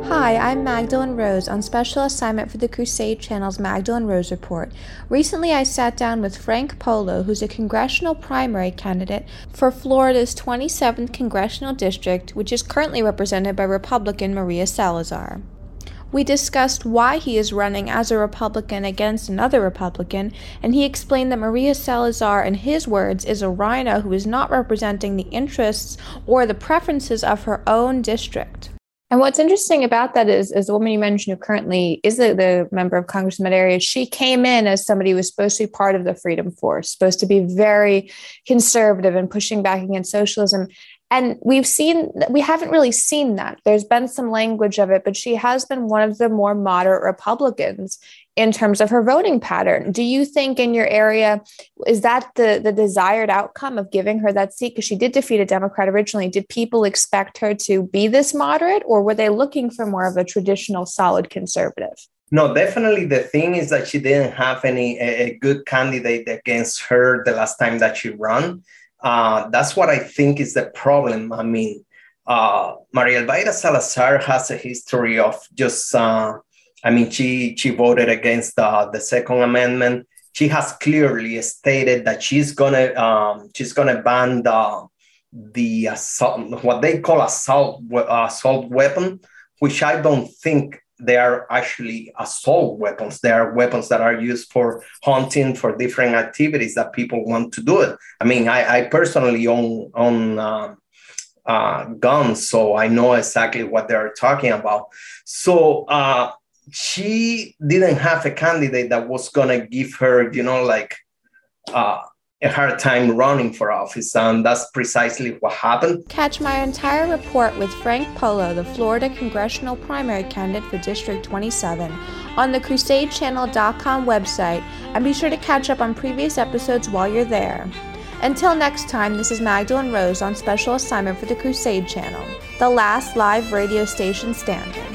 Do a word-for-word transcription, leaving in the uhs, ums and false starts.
Hi, I'm Magdalene Rose on special assignment for the Crusade Channel's Magdalene Rose Report. Recently, I sat down with Frank Polo, who's a congressional primary candidate for Florida's twenty-seventh Congressional District, which is currently represented by Republican Maria Salazar. We discussed why he is running as a Republican against another Republican, and he explained that Maria Salazar, in his words, is a rhino who is not representing the interests or the preferences of her own district. And what's interesting about that is, is the woman you mentioned who currently is the, the member of Congress in that area, she came in as somebody who was supposed to be part of the Freedom Force, supposed to be very conservative and pushing back against socialism. And we've seen, we haven't really seen that. There's been some language of it, but she has been one of the more moderate Republicans in terms of her voting pattern. Do you think in your area, is that the, the desired outcome of giving her that seat? Because she did defeat a Democrat originally. Did people expect her to be this moderate, or were they looking for more of a traditional, solid conservative? No, definitely the thing is that she didn't have any a, a good candidate against her the last time that she ran. Uh, that's what I think is the problem. I mean, uh, Maria Elvira Salazar has a history of just, uh, I mean, she she voted against uh, the Second Amendment. She has clearly stated that she's gonna um, she's gonna ban the the assault, what they call assault assault weapon, which I don't think they are actually assault weapons. They are weapons that are used for hunting, for different activities that people want to do it. I mean, I, I personally own, own uh, uh, guns, so I know exactly what they're talking about. So uh, she didn't have a candidate that was going to give her, you know, like uh, a hard time running for office, and that's precisely what happened. Catch my entire report with Frank Polo, the Florida congressional primary candidate for District twenty-seven, on the crusade channel dot com website, and be sure to catch up on previous episodes while you're there. Until next time, this is Magdalene Rose on special assignment for the Crusade Channel, the last live radio station standing.